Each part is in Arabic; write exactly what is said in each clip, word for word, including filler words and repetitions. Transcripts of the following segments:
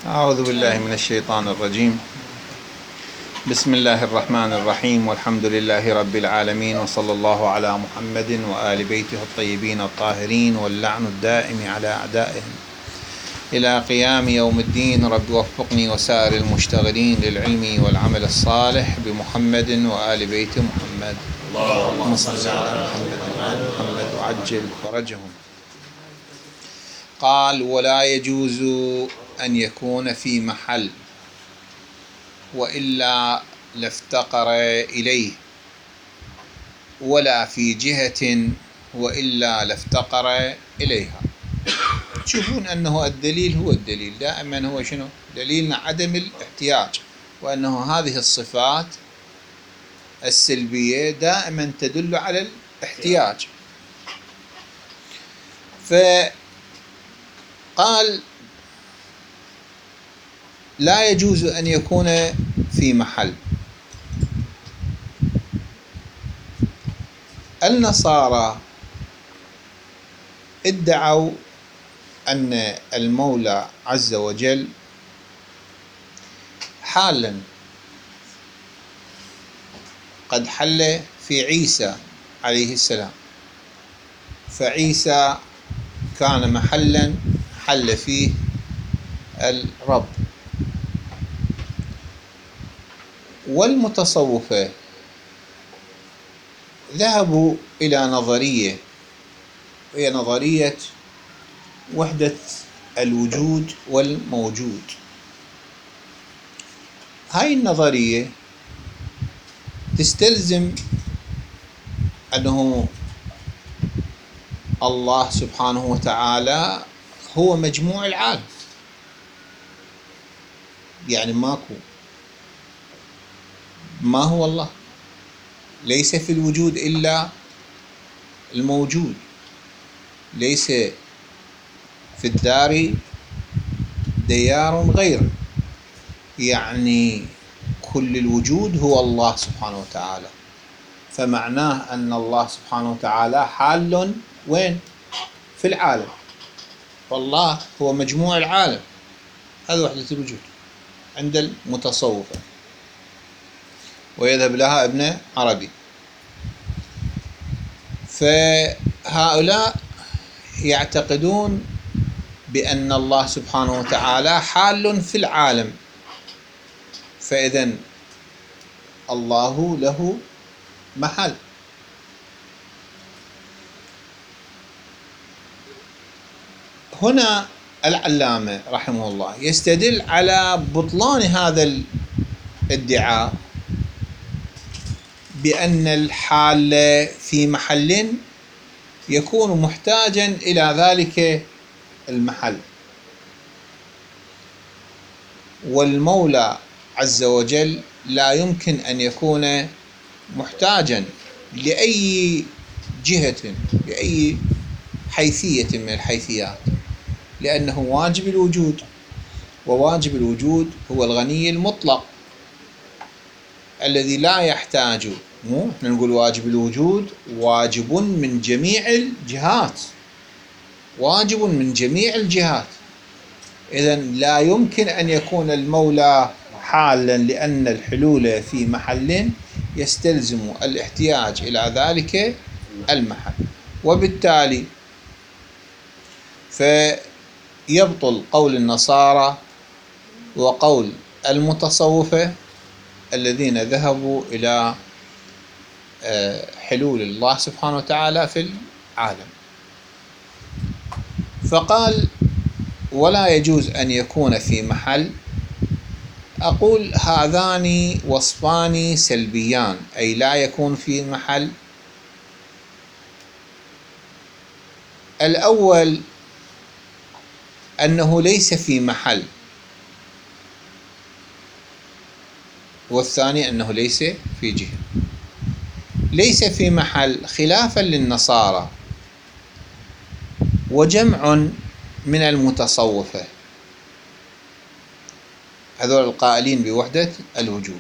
أعوذ بالله من الشيطان الرجيم. بسم الله الرحمن الرحيم، والحمد لله رب العالمين، وصلى الله على محمد وآل بيته الطيبين الطاهرين، واللعن الدائم على أعدائهم إلى قيام يوم الدين. رب وفقني وسائر المشتغلين للعلم والعمل الصالح بمحمد وآل بيت محمد. اللهم صل على محمد وآل محمد وعجل فرجهم. قال: ولا يجوز أن يكون في محل وإلا لافتقر إليه، ولا في جهة وإلا لافتقر إليها. تشوفون أنه الدليل هو الدليل دائما هو شنو؟ دليلنا عدم الاحتياج، وأنه هذه الصفات السلبية دائما تدل على الاحتياج. فقال: لا يجوز أن يكون في محل. النصارى ادعوا أن المولى عز وجل حالا قد حل في عيسى عليه السلام، فعيسى كان محلا حل فيه الرب. والمتصوفة ذهبوا إلى نظرية، هي نظرية وحدة الوجود والموجود. هاي النظرية تستلزم أنه الله سبحانه وتعالى هو مجموع العالم، يعني ماكو ما هو الله، ليس في الوجود إلا الموجود، ليس في الدار ديار غيره، يعني كل الوجود هو الله سبحانه وتعالى. فمعناه أن الله سبحانه وتعالى حال وين؟ في العالم، والله هو مجموع العالم. هذا وحدة الوجود عند المتصوفة، ويذهب لها ابن عربي. فهؤلاء يعتقدون بأن الله سبحانه وتعالى حال في العالم، فإذن الله له محل. هنا العلامة رحمه الله يستدل على بطلان هذا الادعاء بأن الحال في محل يكون محتاجا إلى ذلك المحل، والمولى عز وجل لا يمكن أن يكون محتاجا لأي جهة لأي حيثية من الحيثيات، لأنه واجب الوجود، وواجب الوجود هو الغني المطلق الذي لا يحتاج. مو احنا نقول واجب الوجود واجب من جميع الجهات، واجب من جميع الجهات. إذن لا يمكن أن يكون المولى حالا، لأن الحلول في محل يستلزم الاحتياج إلى ذلك المحل، وبالتالي فيبطل قول النصارى وقول المتصوفة الذين ذهبوا إلى حلول الله سبحانه وتعالى في العالم. فقال: ولا يجوز أن يكون في محل. أقول هذان وصفان سلبيان، أي لا يكون في محل. الأول أنه ليس في محل، والثاني أنه ليس في جهة. ليس في محل خلافا للنصارى وجمع من المتصوفة، هذول القائلين بوحدة الوجود.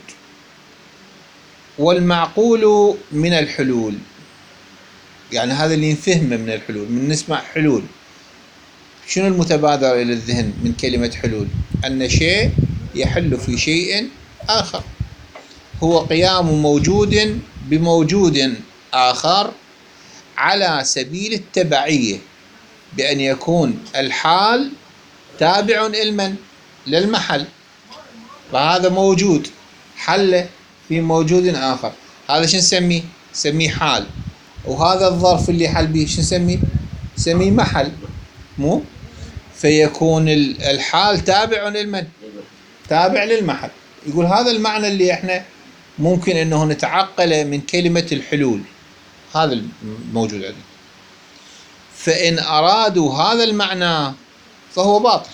والمعقول من الحلول، يعني هذا اللي نفهمه من الحلول، من نسمع حلول شنو المتبادر إلى الذهن من كلمة حلول؟ أن شيء يحل في شيء آخر، هو قيام موجود بموجود آخر على سبيل التبعية، بأن يكون الحال تابع لمن؟ للمحل، فهذا موجود حل في موجود آخر، هذا شو نسميه؟ نسميه حال. وهذا الظرف اللي حل به شو نسميه؟ نسميه محل، مو؟ فيكون الحال تابع لمن؟ تابع للمحل. يقول هذا المعنى اللي احنا ممكن انه نتعقله من كلمة الحلول، هذا الموجود عندنا. فإن أرادوا هذا المعنى فهو باطل.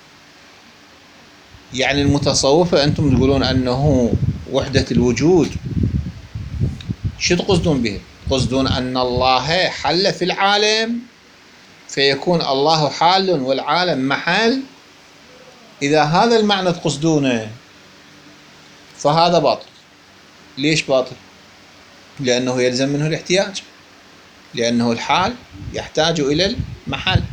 يعني المتصوفة أنتم تقولون أنه وحدة الوجود، شو تقصدون به؟ تقصدون أن الله حل في العالم فيكون الله حال والعالم محل؟ إذا هذا المعنى تقصدونه فهذا باطل. ليش باطل؟ لأنه يلزم منه الاحتياج، لأنه الحال يحتاج إلى المحل،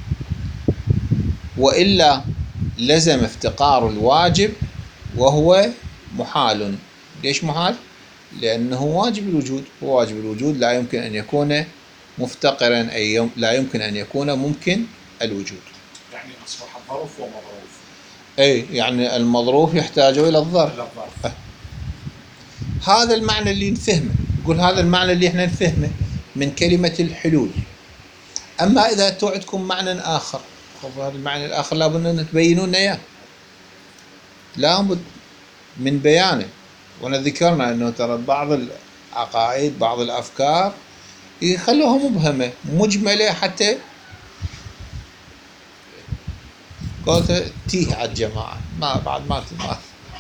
وإلا لزم افتقار الواجب وهو محال. ليش محال؟ لأنه واجب الوجود، وواجب الوجود لا يمكن أن يكون مفتقرا، أي لا يمكن أن يكون ممكن الوجود. يعني أصبح ظرف ومظروف. أي يعني المظروف يحتاج إلى الظرف. أه. هذا المعنى اللي نفهمه، يقول هذا المعنى اللي احنا نفهمه من كلمة الحلول. أما إذا توعدكم معنى آخر، هذا المعنى الآخر لابد أن تبينون إياه، لابد من بيانه. ونذكرنا أنه ترى بعض العقائد بعض الأفكار يخلوها مبهمة مجملة حتى قلت تيه على الجماعة، ما بعد ما تبقى.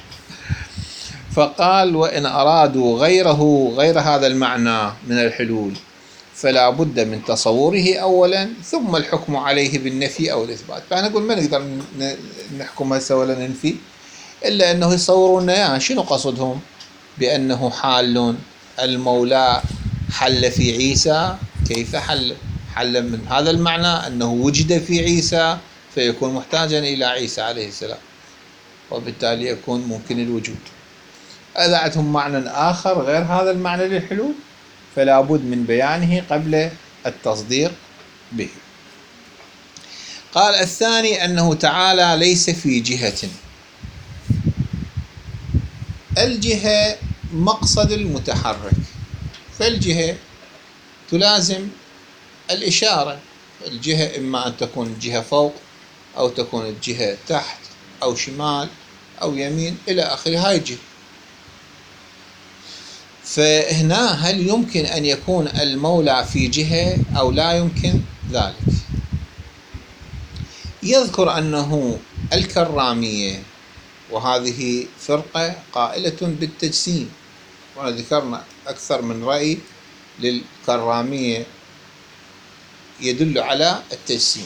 فقال وإن أرادوا غيره غير هذا المعنى من الحلول فلا بد من تصوره أولا ثم الحكم عليه بالنفي أو الإثبات. فأنا أقول ما نقدر نحكم هسه ولا ننفي إلا أنه يصورون إياه. شنو قصدهم؟ بأنه حال المولى حل في عيسى. كيف حل؟ حل من هذا المعنى أنه وجد في عيسى فيكون محتاجا إلى عيسى عليه السلام، وبالتالي يكون ممكن الوجود. إذا عندهم معنى آخر غير هذا المعنى للحلول فلا بد من بيانه قبل التصديق به. قال الثاني أنه تعالى ليس في جهة. الجهة مقصد المتحرك، فالجهة تلازم الإشارة. الجهة إما أن تكون الجهة فوق أو تكون الجهة تحت أو شمال أو يمين إلى آخره، هاي الجهة. فهنا هل يمكن أن يكون المولى في جهة أو لا يمكن ذلك؟ يذكر أنه الكرامية، وهذه فرقة قائلة بالتجسيم، وذكرنا أكثر من رأي للكرامية يدل على التجسيم.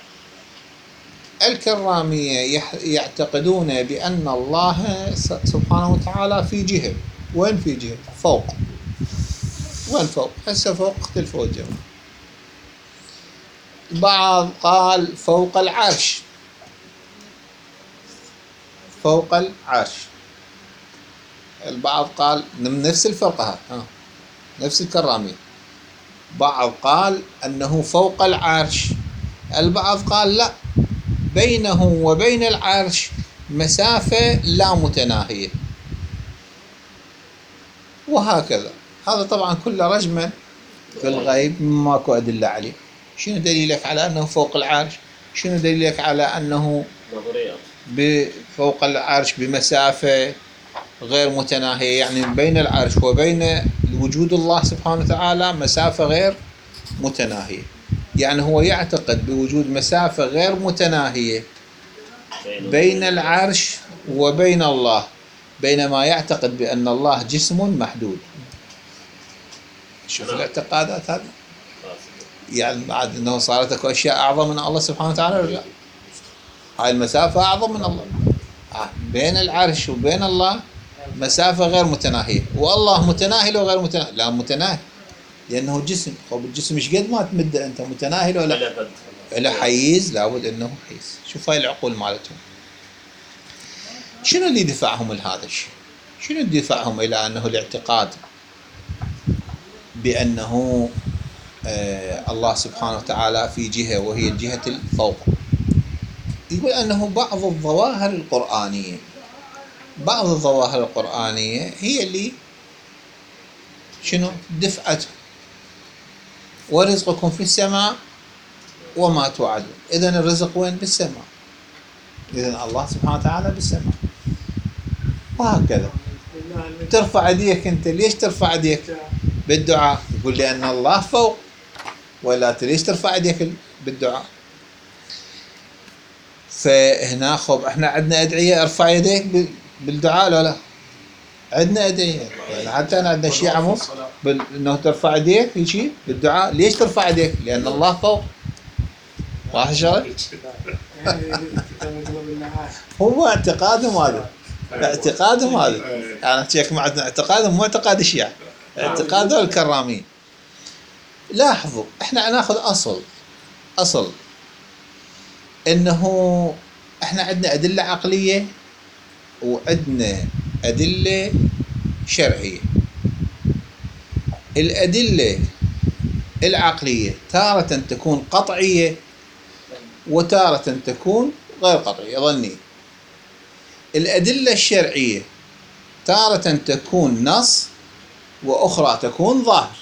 الكرامية يعتقدون بأن الله سبحانه وتعالى في جهة. وين في جهة؟ فوق. وين فوق؟ هسه فوق اختلفوا الجماعة. البعض قال فوق العرش، فوق العرش. البعض قال من نفس الفرقة ها نفس الكرامية. بعض قال أنه فوق العرش، البعض قال لا، بينه وبين العرش مسافة لا متناهية، وهكذا. هذا طبعا كله رجما في الغيب ماكو أدلة عليه. شنو دليلك على أنه فوق العرش؟ شنو دليلك على أنه فوق العرش بمسافة غير متناهية؟ يعني بين العرش وبين وجود الله سبحانه وتعالى مسافة غير متناهية. يعني هو يعتقد بوجود مسافة غير متناهية بين العرش وبين الله، بينما يعتقد بأن الله جسم محدود. شوف الاعتقادات هذه، يعني بعد أنه صارت أكو أشياء أعظم من الله سبحانه وتعالى ولا لا؟ هاي المسافة أعظم من الله. بين العرش وبين الله مسافة غير متناهية، والله متناهي لو غير متناهي؟ لا متناهي، لأنه جسم. طب الجسم إيش قد ما تمده أنت، متناهي ولا لا؟ له حيز، لابد انه حيز. شوف هاي العقول مالتهم شنو اللي يدفعهم لهذا الشيء؟ شنو اللي يدفعهم الى انه الاعتقاد بانه آه الله سبحانه وتعالى في جهه وهي الجهه الفوق؟ يقول انه بعض الظواهر القرآنيه بعض الظواهر القرآنيه هي اللي شنو دفعته. ورزقكم في السماء وما توعدون. إذن الرزق وين؟ بالسماء. إذن الله سبحانه وتعالى بالسماء. وهكذا ترفع يديك أنت. ليش ترفع يديك بالدعاء؟ يقول لأن الله فوق. ولا ليش ترفع يديك بالدعاء؟ فهنا خب احنا عندنا أدعية ارفع يديك بالدعاء. لا لا عندنا أدعية يعني حتى أنا عندنا شيء عمو بال... انه ترفع يديك في شيء بالدعاء. ليش ترفع يديك؟ لأن الله فوق. واضح الشغله؟ هو اعتقادهم هذا اعتقادهم هذا انا احكي مع اعتقادهم مو اعتقاد الشيعة، اعتقاد الكراميين. لاحظوا احنا ناخذ اصل اصل انه احنا عندنا ادله عقليه وعندنا ادله شرعيه. الادله العقليه تارة تكون قطعيه وتارة تكون غير قطعيه ظنيه. الادله الشرعيه تارة تكون نص واخرى تكون ظاهر.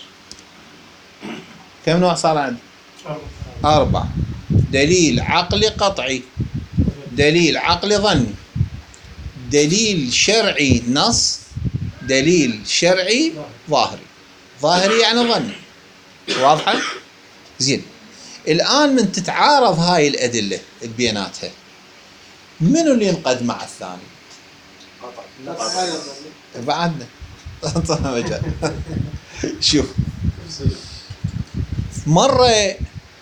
كم نوع صار عندي؟ أربع. دليل عقلي قطعي، دليل عقلي ظني، دليل شرعي نص، دليل شرعي ظاهري. ظاهري يعني ظني. واضحة؟ زين. الآن من تتعارض هاي الأدلة بيناتها منو اللي ينقد مع الثاني؟ بعدنا انطنا مجال. شوف مرة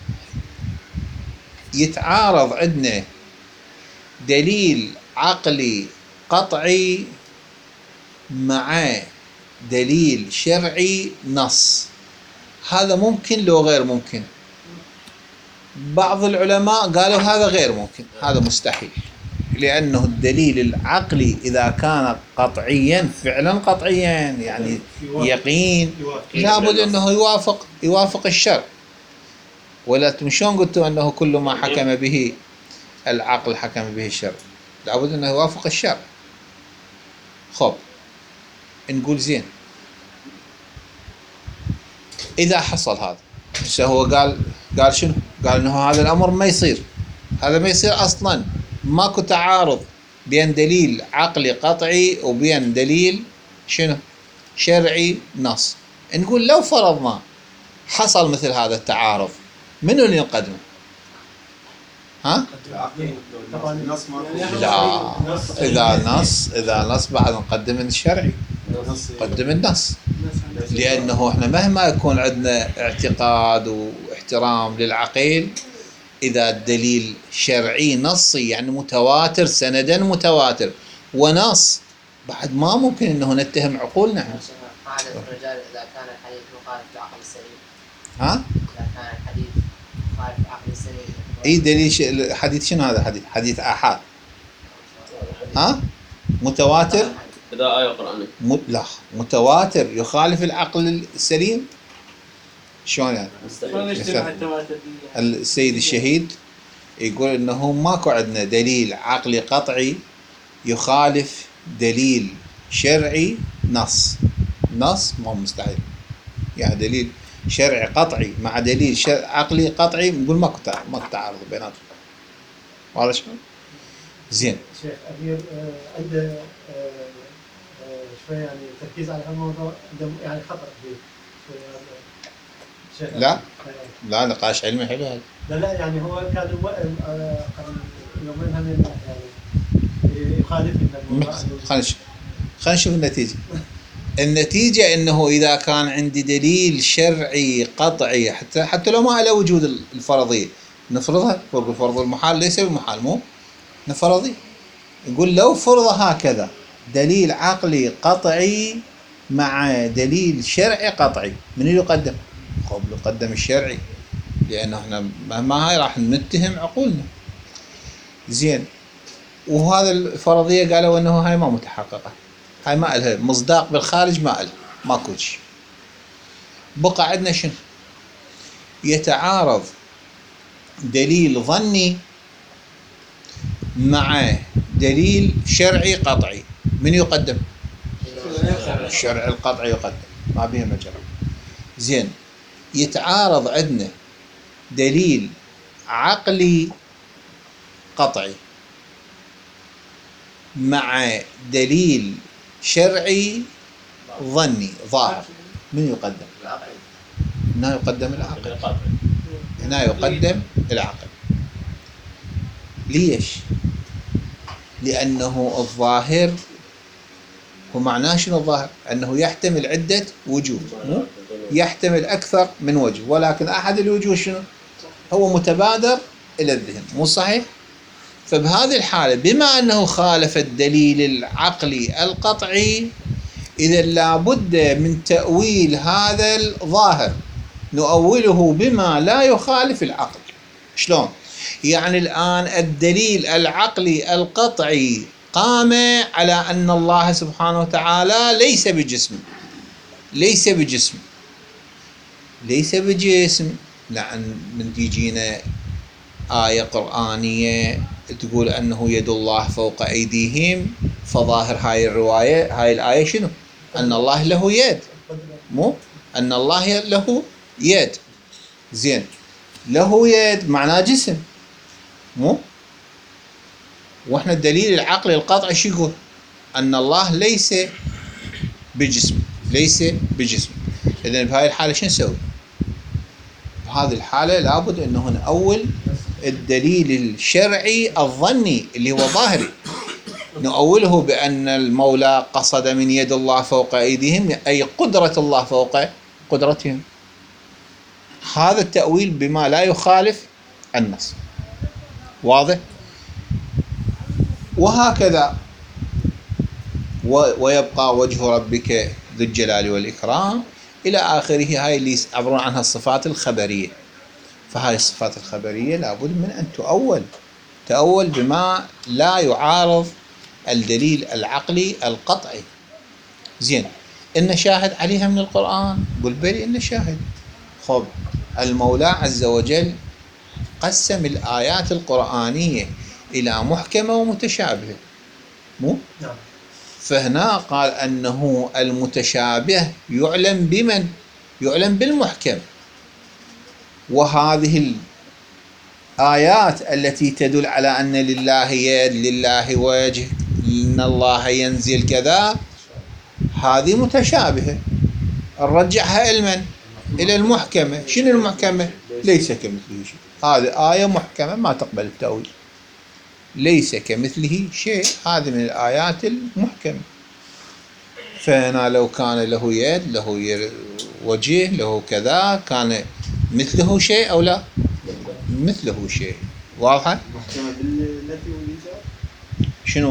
يتعارض عندنا دليل عقلي قطعي مع دليل شرعي نص. هذا ممكن لو غير ممكن؟ بعض العلماء قالوا هذا غير ممكن، هذا مستحيل، لأنه الدليل العقلي إذا كان قطعيا فعلا قطعيا يعني يقين لابد أنه يوافق يوافق الشرع. ولا شلون قلتوا أنه كل ما حكم به العقل حكم به الشرع؟ لابد أنه يوافق الشرع. خب نقول زين إذا حصل هذا هو قال قال شنو؟ قال أنه هذا الأمر ما يصير، هذا ما يصير أصلا. ماكو تعارض بين دليل عقلي قطعي وبين دليل شنو؟ شرعي نص. نقول لو فرضنا حصل مثل هذا التعارض منو اللي نقدمه؟ ها؟ لا إذا نص إذا نص بعد نقدم الشرعي، نقدم النص. لأنه احنا مهما يكون عندنا اعتقاد واحترام للعقيل، إذا الدليل شرعي نصي يعني متواتر سندا متواتر ونص بعد ما ممكن انه نتهم عقولنا. قاعدة الرجال إذا كان الحديث مخالف للعقل السليم. ها؟ إذا كان الحديث مخالف للعقل السليم. اي دليل ش... الحديث شنو هذا حديث؟ حديث آحاد. ها؟ متواتر؟ إذا آية قرآنية. م... لا متواتر يخالف العقل السليم؟ شلون يعني؟ السيد الشهيد يقول انه ماكو عندنا دليل عقلي قطعي يخالف دليل شرعي نص. نص مو مستحيل. يعني دليل شرعي قطعي مع دليل عقلي قطعي نقول ماكو ماكو تعارض بيناتهم. واضح شلون؟ زين. شيخ أمير عنده شوي يعني تركيز على هالموضوع يعني خطأ فيه شوي. لا لا نقاش علمي حلو هذا. لا لا يعني هو كان يومين هم يعني يخالف الموضوع. خلينا نشوف خلينا نشوف النتيجة. النتيجة انه اذا كان عندي دليل شرعي قطعي حتى حتى لو ما له وجود الفرضية نفرضها فوق الفرض المحال ليس بمحال مو نفرضي. يقول لو فرض هكذا دليل عقلي قطعي مع دليل شرعي قطعي من اللي يقدم؟ قبل يقدم الشرعي. لأنه احنا ما هاي راح نتهم عقولنا. زين، وهذا الفرضية قالوا أنه هاي ما متحققة، هاي ما إلها مصداق بالخارج، ما إلها ماكو شيء. بقى عندنا شنو؟ يتعارض دليل ظني مع دليل شرعي قطعي، من يقدم؟ الشرع القطعي يقدم، ما بيه مجال. زين، يتعارض عندنا دليل عقلي قطعي مع دليل شرعي ظني ظاهر، من يقدم؟ العقل. هنا يقدم العقل، هنا يقدم العقل. ليش؟ لأنه الظاهر هو معناه شنو الظاهر؟ أنه يحتمل عدة وجوه، مو؟ يحتمل أكثر من وجه، ولكن أحد الوجوه شنو؟ هو متبادر إلى الذهن، مو صحيح؟ فبهذه الحالة بما أنه خالف الدليل العقلي القطعي، إذا لابد من تأويل هذا الظاهر، نؤوله بما لا يخالف العقل. شلون؟ يعني الآن الدليل العقلي القطعي قام على أن الله سبحانه وتعالى ليس بجسم، ليس بجسم ليس بجسم لأن من تيجينا آية قرآنية تقول أنه يد الله فوق أيديهم، فظاهر هاي الرواية هاي الآية شنو؟ أن الله له يد، مو؟ أن الله له يد. زين، له يد معناه جسم، مو؟ واحنا الدليل العقلي القطعي شو يقول؟ أن الله ليس بجسم، ليس بجسم. إذن بهاي الحالة شو نسوي؟ بهذه الحالة لابد أنه نأول الدليل الشرعي الظني اللي هو ظاهري، نؤوله بأن المولى قصد من يد الله فوق أيديهم، أي قدرة الله فوق قدرتهم. هذا التأويل بما لا يخالف النص، واضح؟ وهكذا ويبقى وجه ربك ذو الجلال والإكرام إلى آخره. هاي اللي يعبرون عنها الصفات الخبرية. فهاي الصفات الخبرية لابد من أن تؤول تأول بما لا يعارض الدليل العقلي القطعي. زين، إن شاهد عليها من القرآن؟ قل بلي إن شاهد. خب، المولى عز وجل قسم الآيات القرآنية إلى محكمة ومتشابهة، مو؟ نعم. فهنا قال أنه المتشابه يعلم بمن؟ يعلم بالمحكم. وهذه الآيات التي تدل على أن لله يد، لله وجه، إن الله ينزل كذا، هذه متشابهة، نرجعها إلى من؟ إلى المحكمة. شنو المحكمة؟ ليس كمثله شيء. هذه آية محكمة ما تقبل التأويل، ليس كمثله شيء، هذه من الآيات المحكمة. فهنا لو كان له يد، له وجه، له كذا، كان مثله شيء أو لا؟ مثله شيء. واضحة؟ محكمة بالنفي والإيجاب؟ شنو؟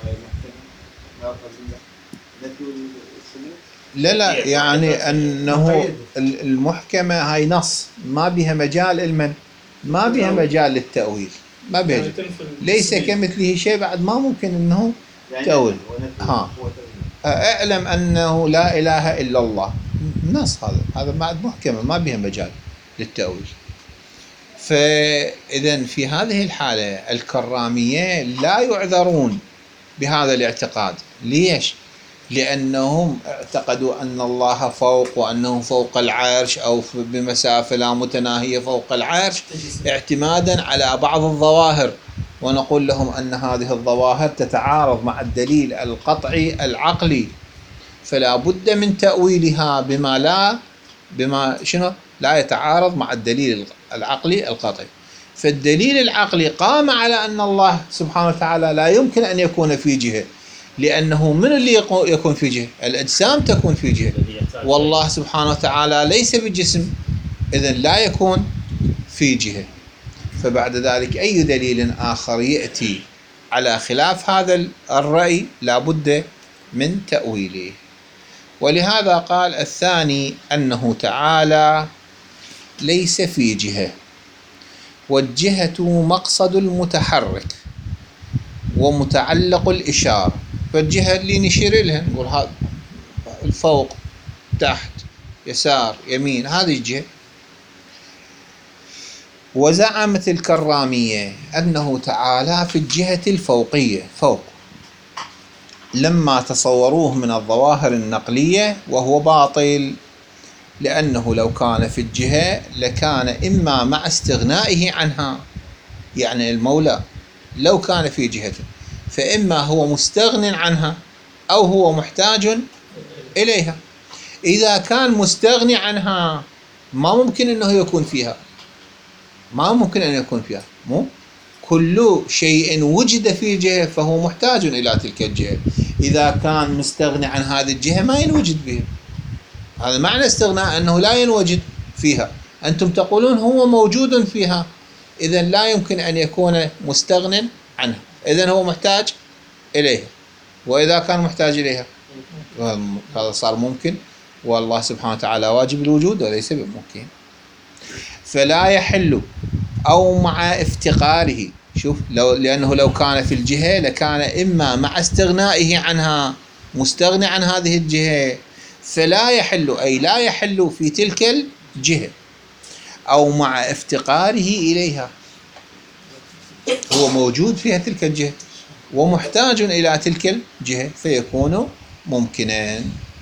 النفي والثبوت؟ لا لا، يعني أنه المحكمة هاي نص ما بها مجال المن، ما بها مجال للتأويل، ما بها. ليس كمثله شيء بعد ما ممكن أنه تأويل. ها، اعلم أنه لا إله إلا الله، نص هذا هذا بعد محكمة ما بها مجال للتأويل. فإذا في هذه الحالة الكرامية لا يعذرون بهذا الاعتقاد. ليش؟ لأنهم اعتقدوا أن الله فوق، وأنه فوق العرش أو بمسافة لا متناهية فوق العرش، اعتمادا على بعض الظواهر. ونقول لهم أن هذه الظواهر تتعارض مع الدليل القطعي العقلي، فلا بد من تأويلها بما لا بما شنو لا يتعارض مع الدليل العقلي القطعي. فالدليل العقلي قام على أن الله سبحانه وتعالى لا يمكن أن يكون في جهة، لأنه من اللي يكون في جهة؟ الأجسام تكون في جهة، والله سبحانه وتعالى ليس بجسم، إذن لا يكون في جهة. فبعد ذلك أي دليل آخر يأتي على خلاف هذا الرأي لا بد من تأويله. ولهذا قال الثاني أنه تعالى ليس في جهة، والجهة مقصد المتحرك ومتعلق الإشارة. فالجهة اللي نشير لها نقول هذا الفوق، تحت، يسار، يمين، هذه الجهة. وزعمت الكرامية أنه تعالى في الجهة الفوقية فوق، لما تصوروه من الظواهر النقلية، وهو باطل، لأنه لو كان في الجهة لكان إما مع استغنائه عنها، يعني المولى لو كان في جهة فإما هو مستغن عنها أو هو محتاج إليها. إذا كان مستغني عنها ما ممكن أنه يكون فيها، ما ممكن أن يكون فيها. مو كل شيء وجد في جهة فهو محتاج إلى تلك الجهة. إذا كان مستغني عن هذه الجهة ما ينوجد بها. هذا معنى استغناء، أنه لا ينوجد فيها. أنتم تقولون هو موجود فيها، إذن لا يمكن أن يكون مستغن عنها، إذن هو محتاج إليها. وإذا كان محتاج إليها هذا صار ممكن، والله سبحانه وتعالى واجب الوجود وليس بممكن. فلا يحل أو مع افتقاره. شوف، لو لأنه لو كان في الجهة لكان إما مع استغنائه عنها، مستغني عن هذه الجهة، فلا يحل أي لا يحل في تلك الجهة، أو مع افتقاره إليها، هو موجود فيها تلك الجهة ومحتاج إلى تلك الجهة فيكون ممكنا.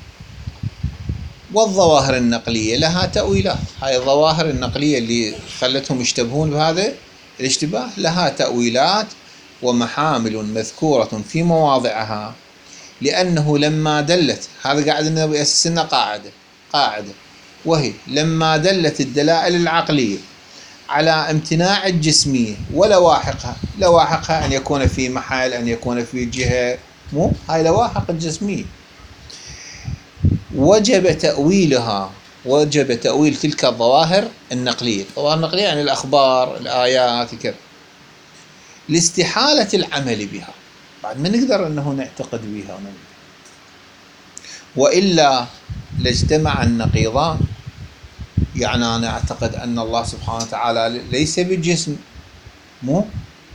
والظواهر النقلية لها تأويلات. هاي الظواهر النقلية اللي خلتهم يشتبهون بهذا الاشتباه لها تأويلات ومحامل مذكورة في مواضعها، لأنه لما دلت، هذا قاعد لنا بأساس لنا قاعدة قاعدة وهي لما دلت الدلائل العقلية على امتناع الجسمية ولواحقها، لواحقها أن يكون في محل، أن يكون في جهة، مو هاي لواحق الجسمية، وجب تأويلها، وجب تأويل تلك الظواهر النقلية. الظواهر النقلية يعني الأخبار، الآيات، كذا، لاستحالة العمل بها. بعد ما نقدر أنه نعتقد بها ونقدر. وإلا لاجتمع النقيضان. يعني أنا أعتقد أن الله سبحانه وتعالى ليس بالجسم، مو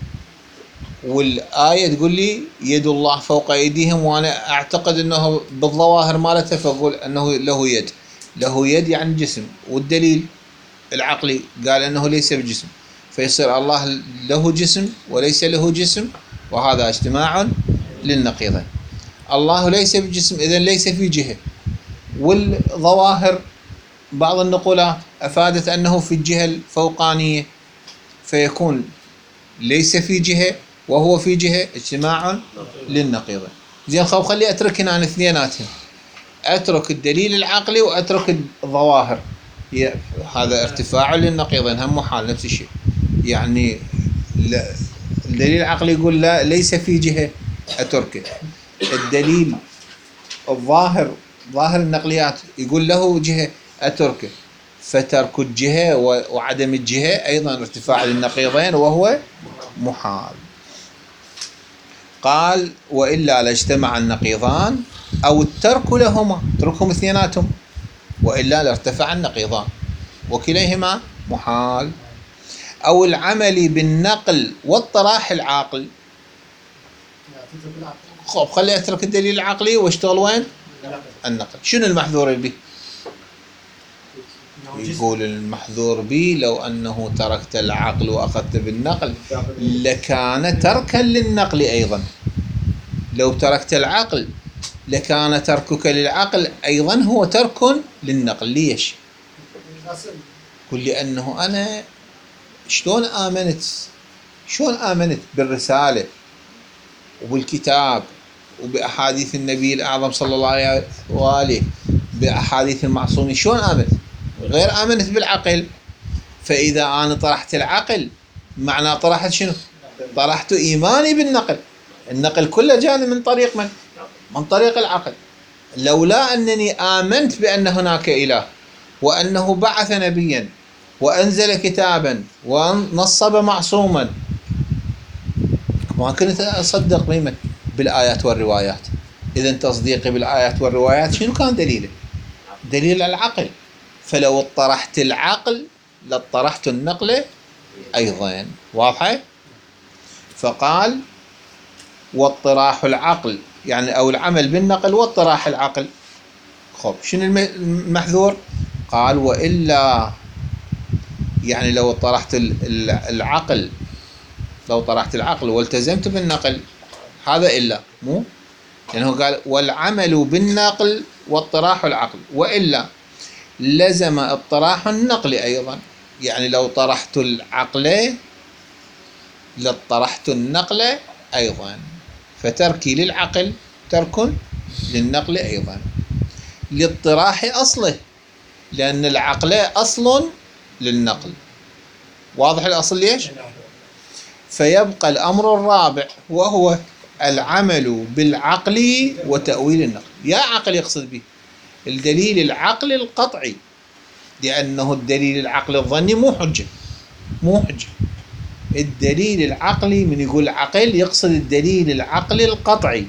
والآية تقول لي يد الله فوق أيديهم، وأنا أعتقد أنه بالظواهر مالته فأقول أنه له يد. له يد يعني جسم، والدليل العقلي قال أنه ليس بجسم، فيصير الله له جسم وليس له جسم، وهذا اجتماع للنقيضين. الله ليس بجسم إذن ليس في جهة، والظواهر بعض النقولات أفادت أنه في الجهة الفوقانية، فيكون ليس في جهة وهو في جهة، اجتماع للنقيضين. زين، خب خلي أترك هنا اثنيناتهم، أترك الدليل العقلي وأترك الظواهر، هذا ارتفاع للنقيضين، هم محال نفس الشيء. يعني الدليل العقلي يقول لا ليس في جهة، أتركه. الدليل الظاهر ظاهر النقليات يقول له جهة، أتركه. فترك الجهة وعدم الجهة أيضا ارتفاع للنقيضين وهو محال. قال وإلا لاجتمع النقيضان أو الترك لهما، تركهم اثنيناتهم، وإلا لارتفع النقيضان وكليهما محال. أو العمل بالنقل واطراح العاقل. خب خلي أترك الدليل العقلي واشتغل وين؟ النقل. شنو المحذور به؟ يقول المحذور به لو أنه تركت العقل وأخذت بالنقل لكان تركا للنقل أيضا. لو تركت العقل لكان تركك للعقل أيضا هو ترك للنقل. ليش؟ قل لي أنه أنا شلون آمنت شلون آمنت بالرسالة وبالكتاب وبأحاديث النبي الأعظم صلى الله عليه وآله، بأحاديث المعصومين، شلون آمنت؟ غير آمنت بالعقل. فإذا أنا طرحت العقل معنى طرحت شنو؟ طرحت إيماني بالنقل. النقل كله جاني من طريق من؟ من طريق العقل. لولا أنني آمنت بأن هناك إله وأنه بعث نبيا وأنزل كتابا ونصب معصوما ما كنت أصدق بمن؟ بالآيات والروايات. إذن تصديقي بالآيات والروايات شنو كان دليله؟ دليل العقل. فلو اطرحت العقل لاطرحت النقل أيضا. واضحة؟ فقال واطراح العقل، يعني أو العمل بالنقل واطراح العقل. خب شنو المحذور؟ قال وإلا، يعني لو طرحت العقل لو طرحت العقل والتزمت بالنقل، هذا إلا، مو لأنه يعني قال والعمل بالنقل واطراح العقل، وإلا لزم اطراح النقل أيضا، يعني لو طرحت العقل لطرحت النقل أيضا، فتركي للعقل ترك للنقل أيضا، لاطراح أصله، لأن العقل أصل للنقل. واضح الأصل ليش؟ فيبقى الأمر الرابع وهو العمل بالعقل وتأويل النقل. يا عقل يقصد به الدليل العقل القطعي، لأنه الدليل العقل الظني مو حجة، مو حجة. الدليل العقلي من يقول عقل يقصد الدليل العقلي القطعي.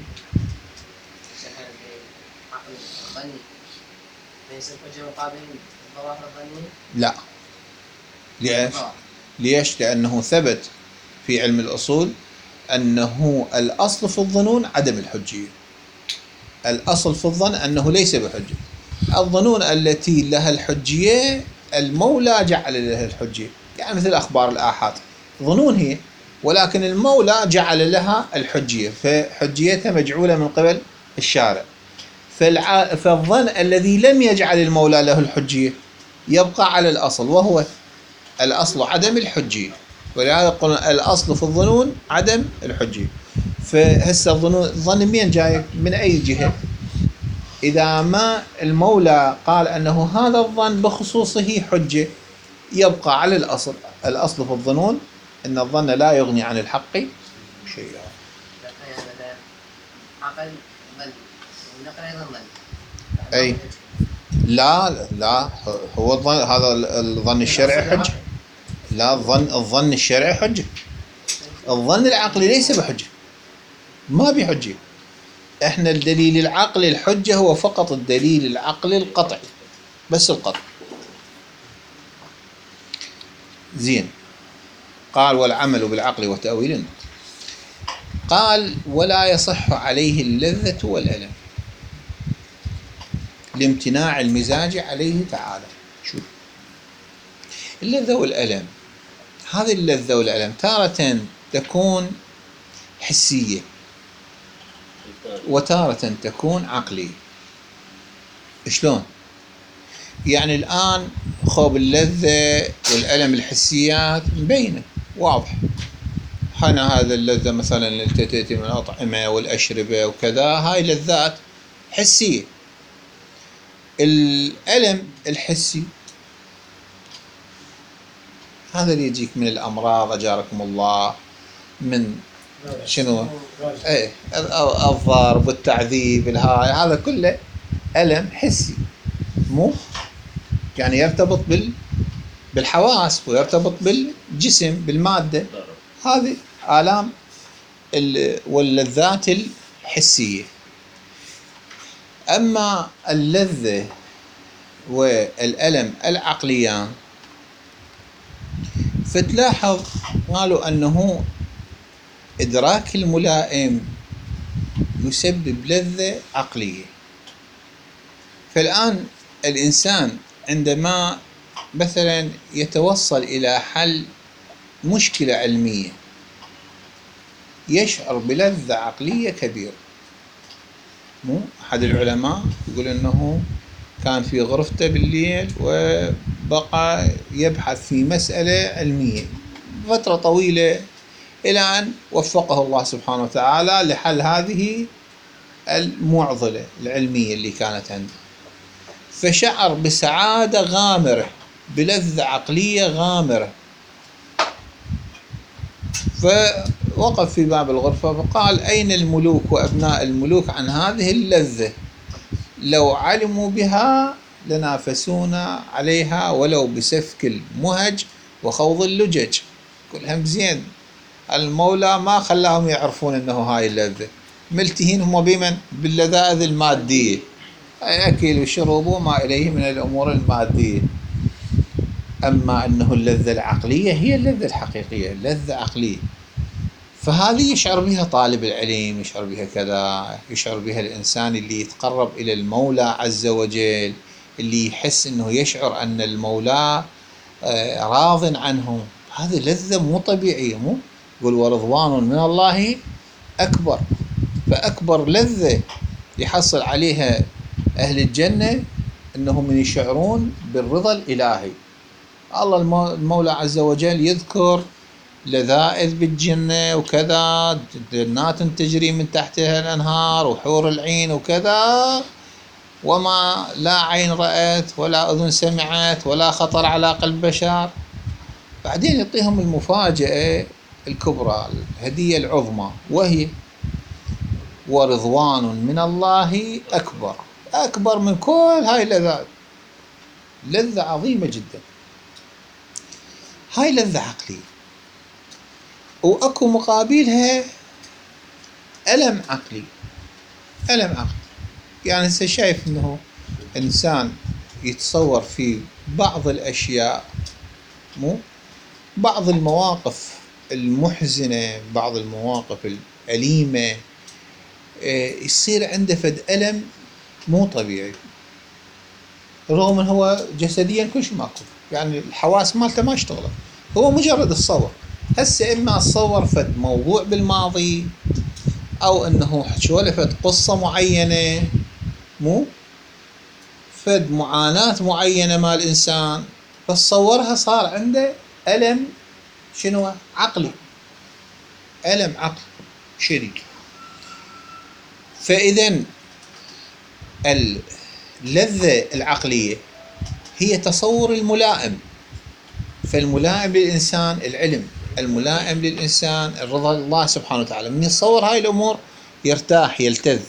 عقل ظني ليس حجة مقابل الظواهر الظنية؟ لا. ليش؟ ليش؟ لأنه ثبت في علم الأصول أنه الأصل في الظنون عدم الحجية. الأصل في الظن أنه ليس بحجة. الظنون التي لها الحجية المولى جعل لها الحجية، يعني مثل أخبار الآحاد ظنون هي، ولكن المولى جعل لها الحجية، فحجيتها مجعولة من قبل الشارع. فالع... فالظن الذي لم يجعل المولى له الحجية يبقى على الأصل، وهو الأصل عدم الحجية. ولهذا قلنا الأصل في الظنون عدم الحجية. فهسه الظنون الظن مين جاي من أي جهة؟ إذا ما المولى قال أنه هذا الظن بخصوصه حجة يبقى على الأصل. الأصل في الظنون أن الظن لا يغني عن الحق شيئا. عقل ظن والنقل أيضا ظن. أي لا لا هو الظن، هذا الظن الشرعي حجة. لا، الظن الظن الشرعي حجة. الظن العقلي ليس بحجة، ما بحجة. احنا الدليل العقلي الحجة هو فقط الدليل العقلي القطعي، بس القطع. زين. قال والعمل بالعقل وتأويل النقل. قال ولا يصح عليه اللذة والألم لامتناع المزاج عليه تعالى. شوف اللذة والألم، هذه اللذة والألم تارة تكون حسية وتارة تكون عقلية. شلون؟ يعني الآن خوب اللذة والألم الحسيات مبينة واضح. هنا هذا اللذة مثلا اللي تأتي من الأطعمة والأشربة وكذا، هاي لذات حسية. الألم الحسي هذا اللي يجيك من الأمراض أجاركم الله، من شنو؟ ايه الضرب والتعذيب الهاي، هذا كله ألم حسي، مو يعني يرتبط بال بالحواس ويرتبط بالجسم بالمادة. هذه آلام واللذات الحسية. أما اللذة والألم العقليان فتلاحظ قالوا أنه إدراك الملائم يسبب لذة عقلية. فالآن الإنسان عندما مثلا يتوصل إلى حل مشكلة علمية يشعر بلذة عقلية كبيرة. مو أحد العلماء يقول أنه كان في غرفته بالليل وبقى يبحث في مسألة علمية فترة طويلة إلى أن وفقه الله سبحانه وتعالى لحل هذه المعضلة العلمية اللي كانت عنده، فشعر بسعادة غامرة، بلذة عقلية غامرة. فوقف في باب الغرفة فقال أين الملوك وأبناء الملوك عن هذه اللذة؟ لو علموا بها لنافسونا عليها ولو بسفك المهج وخوض اللجج. كلهم زين، المولى ما خلاهم يعرفون أنه هاي اللذة، ملتهين هم بمن؟ باللذائذ المادية، أكل وشرب وما إليه من الأمور المادية. أما أنه اللذة العقلية هي اللذة الحقيقية، لذة عقلية، فهذه يشعر بها طالب العلم، يشعر بها كذا، يشعر بها الإنسان اللي يتقرب إلى المولى عز وجل، اللي يحس أنه يشعر أن المولى راض عنه. هذه لذة مو طبيعية، مو يقول ورضوان من الله أكبر. فأكبر لذة يحصل عليها أهل الجنة أنهم من يشعرون بالرضا الإلهي. الله المولى عز وجل يذكر لذائذ بالجنة وكذا، جنات تجري من تحتها الأنهار وحور العين وكذا، وما لا عين رأت ولا أذن سمعت ولا خطر على قلب بشر. بعدين يعطيهم المفاجأة الكبرى، الهدية العظمى، وهي ورضوان من الله أكبر، أكبر من كل هاي اللذات، لذة عظيمة جدا. هاي لذة عقلية، وأكو مقابلها ألم عقلي. ألم عقلي يعني أنت شايف أنه إنسان يتصور في بعض الأشياء، مو بعض المواقف المحزنة، بعض المواقف الأليمة، يصير عنده فد ألم مو طبيعي، رغم أنه هو جسديا كل شيء ماكو، يعني الحواس مالته ما اشتغلت، هو مجرد الصور. هسه إما تصور فد موضوع بالماضي، أو أنه حشوله فد قصة معينة، مو فد معاناة معينة مال إنسان، فتصورها صار عنده ألم شنو عقلي، ألم عقلي شديد. فإذن اللذة العقلية هي تصور الملائم، فالملائم للإنسان العلم، الملائم للإنسان الرضا الله سبحانه وتعالى. من يتصور هاي الأمور يرتاح يلتذ.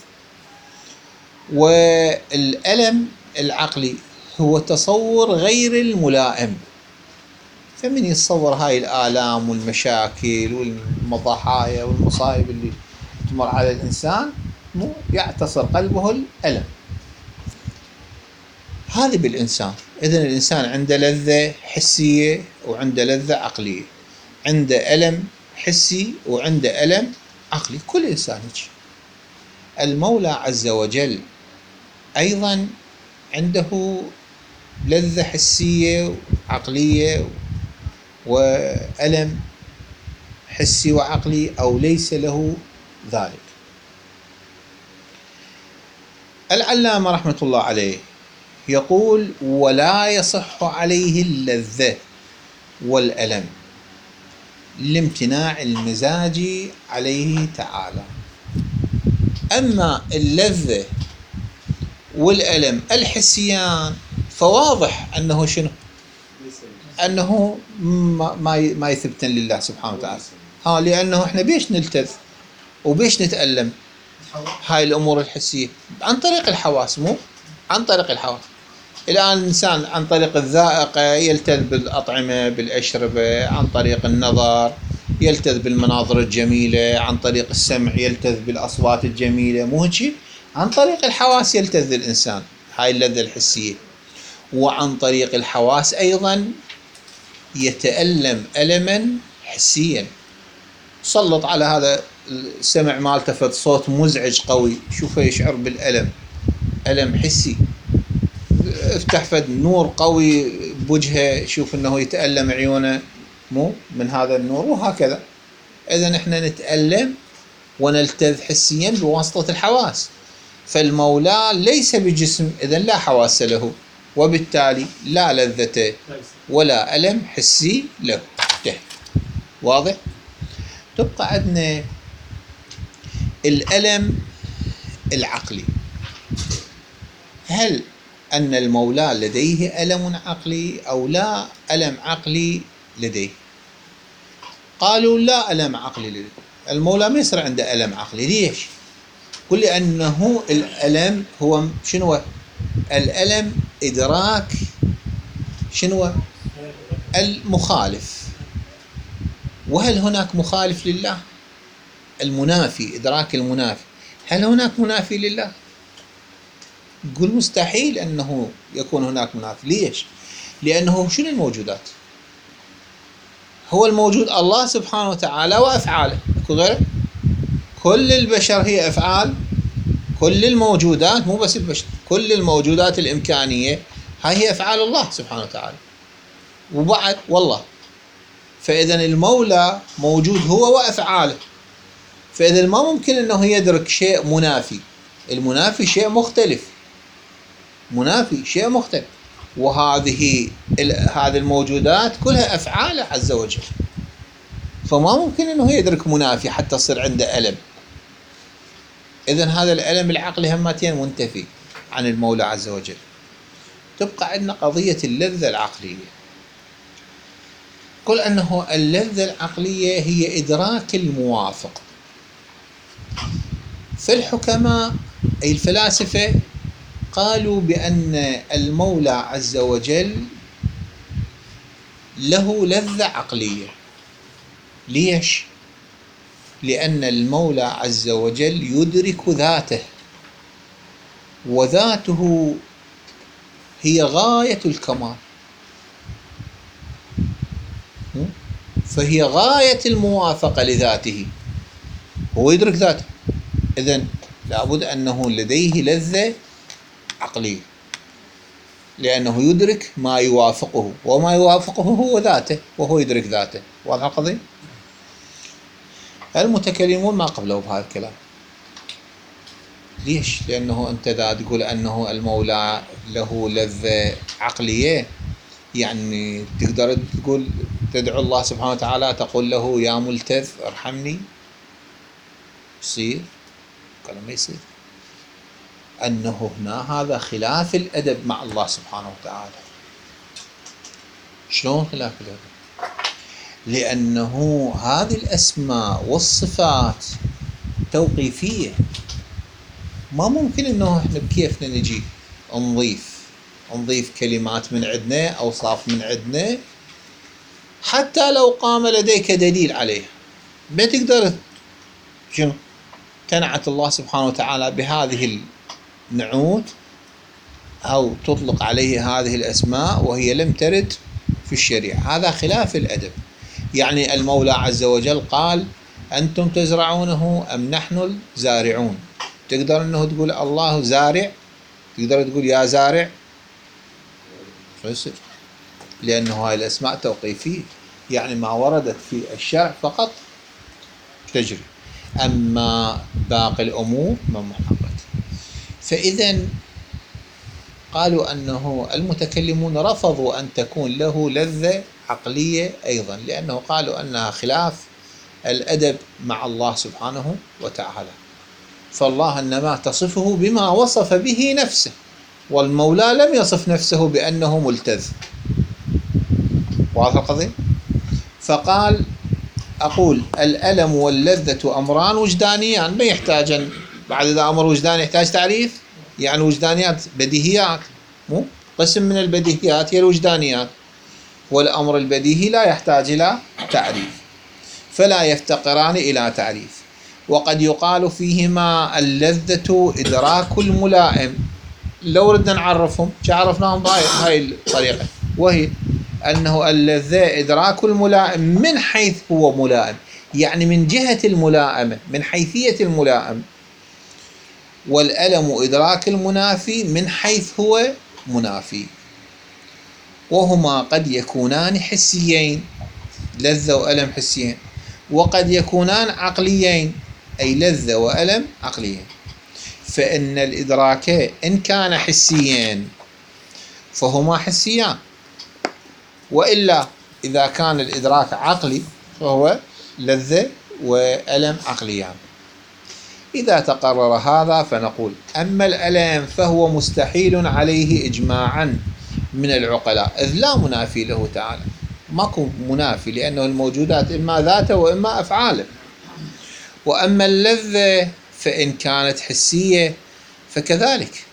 والألم العقلي هو تصور غير الملائم، فمن يتصور هاي الآلام والمشاكل والمضاحايا والمصائب اللي تمر على الإنسان، مو يعتصر قلبه الألم. هذه بالإنسان. إذن الإنسان عنده لذة حسية وعنده لذة عقلية، عنده ألم حسي وعنده ألم عقلي، كل إنسان هيك. المولى عز وجل أيضا عنده لذة حسية وعقلية وألم حسي وعقلي، أو ليس له ذلك. العلامة رحمة الله عليه يقول: ولا يصح عليه اللذة والألم لامتناع المزاج عليه تعالى. أما اللذة والألم الحسيان فواضح أنه شنو؟ أنه ما ما يثبتن لله سبحانه وتعالى. ها لأنه إحنا بيش نلتذ وبيش نتألم هاي الأمور الحسية؟ عن طريق الحواس، مو عن طريق الحواس. الآن الإنسان عن طريق الذائقة يلتذ بالأطعمة بالأشربة، عن طريق النظر يلتذ بالمناظر الجميلة، عن طريق السمع يلتذ بالأصوات الجميلة، مو هيك؟ عن طريق الحواس يلتذ الإنسان هاي اللذة الحسية. وعن طريق الحواس أيضا يتألم ألما حسيا. سلط على هذا السمع مالته فد صوت مزعج قوي، شوفه يشعر بالألم، ألم حسي. افتح فد نور قوي بوجهه، شوف انه يتألم عيونه مو من هذا النور، وهكذا. اذا احنا نتألم ونلتذ حسيا بواسطة الحواس. فالمولى ليس بجسم، اذا لا حواس له، وبالتالي لا لذة ولا ألم حسي له. واضح؟ تبقى عندنا الألم العقلي. هل أن المولى لديه ألم عقلي أو لا ألم عقلي لديه؟ قالوا لا ألم عقلي لديه. المولى ما يصير عنده ألم عقلي. ليش؟ قل لأنه الألم هو شنو؟ الألم إدراك شنو؟ المخالف. وهل هناك مخالف لله؟ المنافي، إدراك المنافي. هل هناك منافي لله؟ قل مستحيل أنه يكون هناك منافي. ليش؟ لأنه شنو الموجودات؟ هو الموجود الله سبحانه وتعالى وأفعاله، اكو غيره؟ كل البشر هي أفعال، كل الموجودات مو بس البشر، كل الموجودات الإمكانية هاي هي أفعال الله سبحانه وتعالى، وبعد والله. فإذا المولى موجود هو وأفعاله، فإذا ما ممكن أنه يدرك شيء منافي، المنافي شيء مختلف، منافي شيء مختلف، وهذه هذه الموجودات كلها أفعاله عز وجل، فما ممكن أنه يدرك منافي حتى يصير عنده ألم. إذن هذا الألم العقلي همتين منتفي عن المولى عز وجل. تبقى عندنا قضية اللذة العقلية. قل أنه اللذة العقلية هي إدراك الموافق. فالحكماء أي الفلاسفة قالوا بأن المولى عز وجل له لذة عقلية. ليش؟ لأن المولى عز وجل يدرك ذاته، وذاته هي غاية الكمال، فهي غاية الموافقة لذاته، هو يدرك ذاته. إذن لابد أنه لديه لذة عقلية، لأنه يدرك ما يوافقه، وما يوافقه هو ذاته، وهو يدرك ذاته. واضح القضية؟ المتكلمون ما قبلوا بهذا الكلام. ليش؟ لأنه أنت دا تقول أنه المولى له لذة عقلية، يعني تقدر تقول تدعو الله سبحانه وتعالى تقول له يا ملتذ ارحمني، يصير؟ قال ما يصير. أنه هنا هذا خلاف الأدب مع الله سبحانه وتعالى. شلون خلاف الأدب؟ لأنه هذه الأسماء والصفات توقيفية، ما ممكن أنه إحنا بكيفنا نجي نضيف نضيف كلمات من عندنا، أوصاف من عندنا، حتى لو قام لديك دليل عليها ما تقدر شنو تنعت الله سبحانه وتعالى بهذه النعوت أو تطلق عليه هذه الأسماء وهي لم ترد في الشريعة. هذا خلاف الأدب. يعني المولى عز وجل قال أنتم تزرعونه أم نحن الزارعون. تقدر أنه تقول الله زارع؟ تقدر تقول يا زارع؟ شو يصير؟ لأنه هاي الأسماء توقيفية، يعني ما وردت في الشرع فقط تجري، أما باقي الأمور ما محققة. فإذا قالوا أنه المتكلمون رفضوا أن تكون له لذة عقلية أيضا، لأنه قالوا أنها خلاف الأدب مع الله سبحانه وتعالى. فالله إنما تصفه بما وصف به نفسه، والمولى لم يصف نفسه بأنه ملتذ. واضح القضية؟ فقال أقول الألم واللذة أمران وجدانيان، ما يحتاج بعد إذا أمر وجداني يحتاج تعريف، يعني وجدانيات بديهيات، مو قسم من البديهيات هي الوجدانيات، والأمر البديهي لا يحتاج إلى تعريف، فلا يفتقران إلى تعريف. وقد يقال فيهما اللذة إدراك الملائم. لو ردنا نعرفهم عرفناهم بهاي الطريقة، وهي أنه اللذة إدراك الملائم من حيث هو ملائم، يعني من جهة الملائمة، من حيثية الملائم. والألم إدراك المنافي من حيث هو منافي، وهما قد يكونان حسيين، لذة وألم حسيين، وقد يكونان عقليين، أي لذة وألم عقليين. فإن الإدراك إن كان حسيين فهما حسيان، وإلا إذا كان الإدراك عقلي فهو لذة وألم عقليان. إذا تقرر هذا فنقول أما الألم فهو مستحيل عليه إجماعا من العقلاء، إذ لا منافي له تعالى، ماكو منافي، لأنه الموجودات إما ذاته وإما أفعاله. وأما اللذة فإن كانت حسية فكذلك.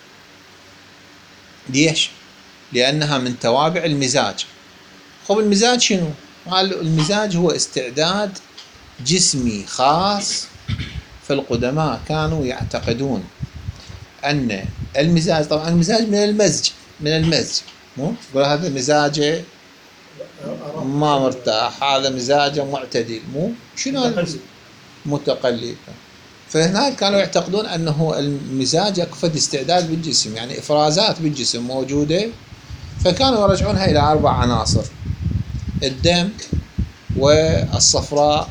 ليش؟ لأنها من توابع المزاج. خب المزاج شنو؟ قال المزاج هو استعداد جسمي خاص. فالقدماء كانوا يعتقدون أن المزاج، طبعا المزاج من المزج، من المزج مو يقول هذا مزاجه ما مرتاح، هذا مزاجه معتدل، مو شنو هذا؟ متقلب. متقلب. فهناك كانوا يعتقدون أنه المزاج أكفد استعداد بالجسم، يعني إفرازات بالجسم موجودة، فكانوا يرجعونها إلى أربع عناصر: الدم والصفراء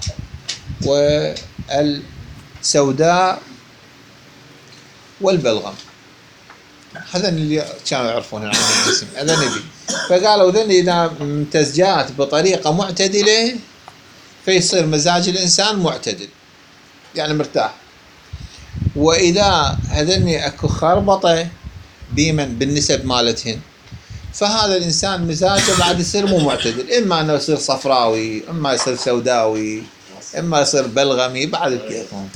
والسوداء والبلغم. هذا اللي كانوا يعرفون عن الجسم، هذا نبي. فقالوا ذن إذا امتزجات بطريقة معتدلة فيصير مزاج الإنسان معتدل، يعني مرتاح. وإذا هذني أكو خربطة بمن بالنسب مالتهن، فهذا الإنسان مزاجه بعد يصير مو معتدل، إما أنه يصير صفراوي، إما يصير سوداوي، إما يصير بلغمي بعد الكيفون.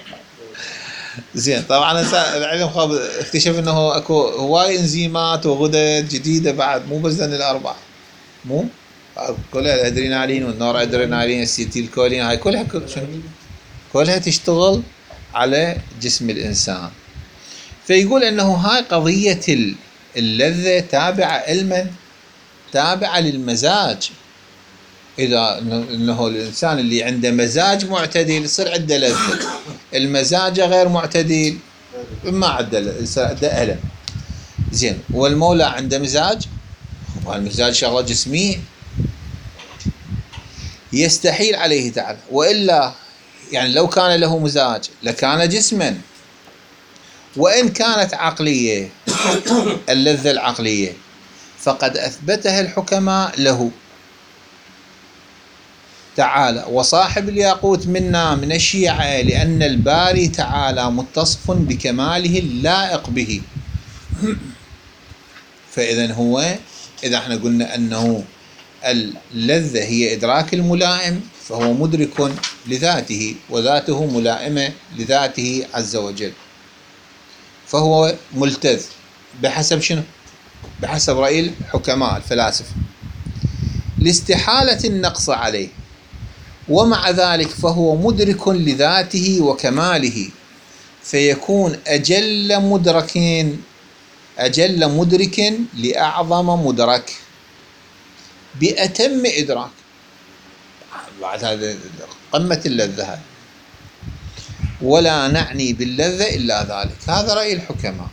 زين. طبعا العلم اكتشف انه اكو هواي انزيمات وغدد جديده بعد، مو بس ذن الاربعه، مو كلها الادرينالين والنور ادرينالين السيتيل كولين، هاي كلها كلها تشتغل على جسم الانسان. فيقول انه هاي قضيه اللذه تابعه علما، تابعه للمزاج. إذا إنه الإنسان اللي عنده مزاج معتدل يصير عنده لذة، المزاج غير معتدل ما عنده يصير عنده ألم. زين. والمولى عنده مزاج، والمزاج شغلة جسمية يستحيل عليه تعالى، وإلا يعني لو كان له مزاج لكان جسما. وإن كانت عقلية اللذة العقلية فقد أثبتها الحكماء له تعالى. وصاحب الياقوت منا من الشيعة لأن الباري تعالى متصف بكماله اللائق به. فإذا هو إذا احنا قلنا أنه اللذة هي إدراك الملائم فهو مدرك لذاته، وذاته ملائمة لذاته عز وجل، فهو ملتذ بحسب شنو؟ بحسب رأي الحكماء الفلاسفة لاستحالة النقص عليه. ومع ذلك فهو مدرك لذاته وكماله، فيكون أجل مدركين أجل مدرك لأعظم مدرك بأتم إدراك. بعد هذا قمة اللذة هاي. ولا نعني باللذة إلا ذلك، هذا رأي الحكماء.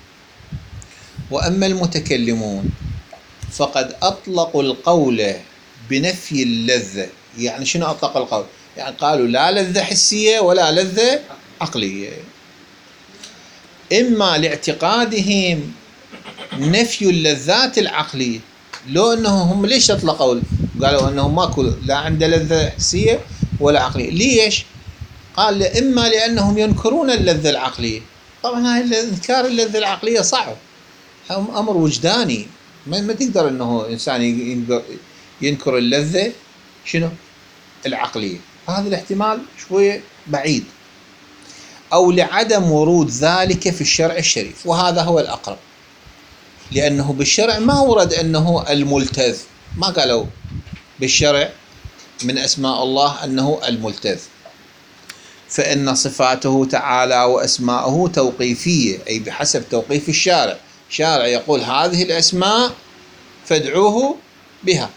وأما المتكلمون فقد أطلقوا القول بنفي اللذة. يعني شنو أطلق القول؟ يعني قالوا لا لذة حسية ولا لذة عقلية، إما لاعتقادهم نفي اللذات العقلية. لو أنهم هم ليش أطلقوا؟ قالوا أنهم ماكو لا عنده لذة حسية ولا عقلية. ليش؟ قال إما لأنهم ينكرون اللذة العقلية. طبعا هاي إنكار اللذة العقلية صعب، أمر وجداني، ما, ما تقدر أنه إنسان ينكر اللذة شنو؟ العقلية. هذا الاحتمال شوية بعيد. أو لعدم ورود ذلك في الشرع الشريف، وهذا هو الأقرب، لأنه بالشرع ما ورد أنه الملتذ، ما قالوا بالشرع من أسماء الله أنه الملتذ. فإن صفاته تعالى وأسماءه توقيفية، أي بحسب توقيف الشارع. شارع يقول هذه الأسماء فادعوه بها،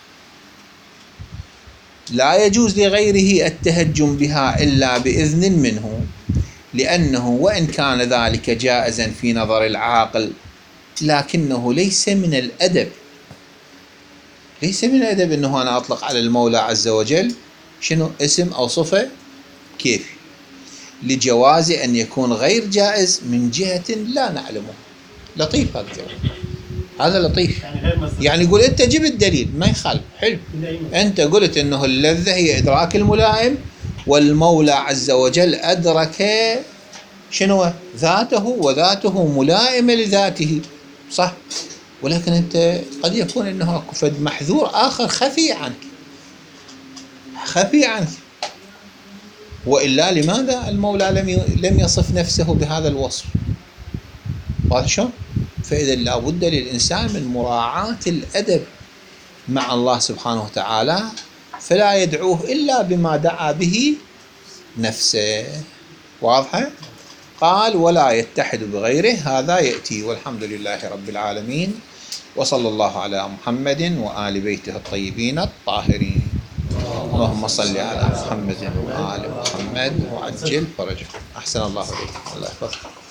لا يجوز لغيره التهجم بها إلا بإذن منه، لأنه وإن كان ذلك جائزا في نظر العاقل لكنه ليس من الأدب ليس من الأدب أنه أنا أطلق على المولى عز وجل شنو اسم أو صفة كيف، لجواز أن يكون غير جائز من جهة لا نعلمه. لطيف هذا الكلام، هذا لطيف. يعني غير مصدر. يعني يقول أنت جبت دليل ما يخالف، حلو. أنت قلت أنه اللذة هي إدراك الملائم، والمولى عز وجل أدرك شنو ذاته، وذاته ملائمة لذاته، صح. ولكن أنت قد يكون أنه أكو فد محذور آخر خفي عنك خفي عنك وإلا لماذا المولى لم لم يصف نفسه بهذا الوصف؟ واضح شلون؟ فإذا لابد للإنسان من مراعاة الأدب مع الله سبحانه وتعالى، فلا يدعوه إلا بما دعا به نفسه. واضحة؟ قال ولا يتحد بغيره، هذا يأتي. والحمد لله رب العالمين. وصلى الله على محمد وآل بيته الطيبين الطاهرين. اللهم صل على محمد وآل محمد وعجل فرجهم. أحسن الله إليكم. الله يحفظكم.